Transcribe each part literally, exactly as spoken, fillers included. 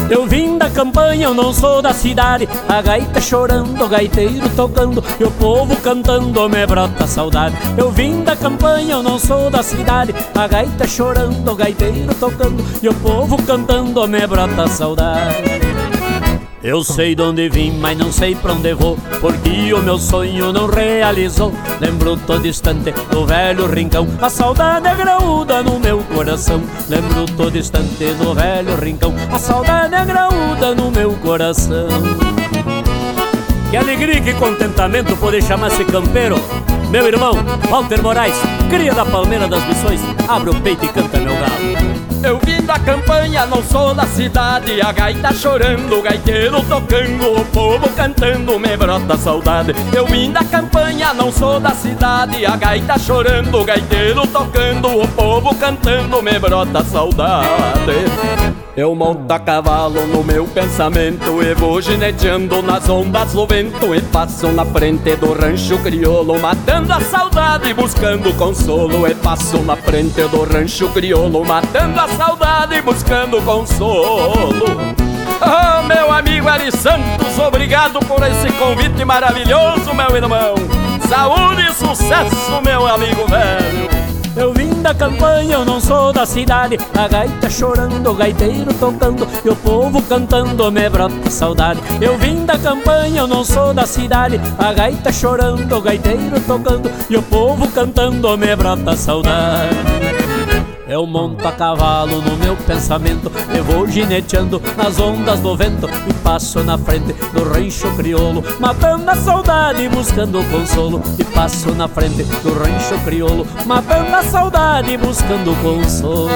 Eu vim da campanha, eu não sou da cidade. A gaita chorando, o gaiteiro tocando e o povo cantando, me brota saudade. Eu vim da campanha, eu não sou da cidade. A gaita chorando, o gaiteiro tocando e o povo cantando, me brota saudade. Eu sei de onde vim, mas não sei pra onde vou, porque o meu sonho não realizou. Lembro tô distante do velho rincão, a saudade é graúda no meu coração. Lembro tô distante do velho rincão, a saudade é graúda no meu coração. Que alegria e que contentamento poder chamar-se campeiro. Meu irmão, Walter Moraes, cria da Palmeira das Missões, abre o peito e canta meu galo. Eu vim da campanha, não sou da cidade. A gaita chorando, o gaiteiro tocando, o povo cantando, me brota saudade. Eu vim da campanha, não sou da cidade. A gaita chorando, o gaiteiro tocando, o povo cantando, me brota saudade. Eu monto a cavalo no meu pensamento e vou gineteando nas ondas do vento, e passo na frente do rancho crioulo, matando a saudade, buscando consolo. E passo na frente do rancho crioulo, matando a saudade, buscando consolo. Oh, meu amigo Ari Santos, obrigado por esse convite maravilhoso, meu irmão. Saúde e sucesso, meu amigo velho. Eu vim da campanha, eu não sou da cidade. A gaita chorando, o gaiteiro tocando e o povo cantando, me brota saudade. Eu vim da campanha, eu não sou da cidade. A gaita chorando, o gaiteiro tocando e o povo cantando, me brota saudade. Eu monto a cavalo no meu pensamento e vou gineteando nas ondas do vento, e passo na frente do rancho crioulo, matando a saudade, buscando consolo. E passo na frente do rancho crioulo, matando a saudade, buscando consolo.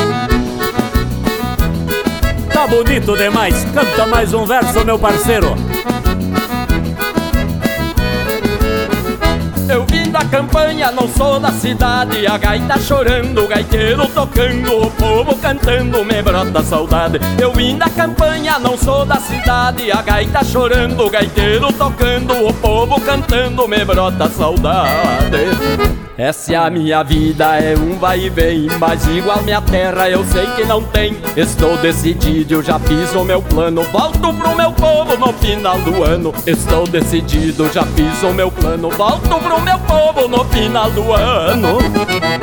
Tá bonito demais, canta mais um verso, meu parceiro. Eu vim da campanha, não sou da cidade. A gaita chorando, o gaiteiro tocando, o povo cantando, me brota saudade. Eu vim da campanha, não sou da cidade. A gaita chorando, o gaiteiro tocando, o povo cantando, me brota saudade. Essa é a minha vida, é um vai e vem, mas igual minha terra eu sei que não tem. Estou decidido, eu já fiz o meu plano, volto pro meu povo no final do ano. Estou decidido, já fiz o meu plano, volto pro meu povo no final do ano.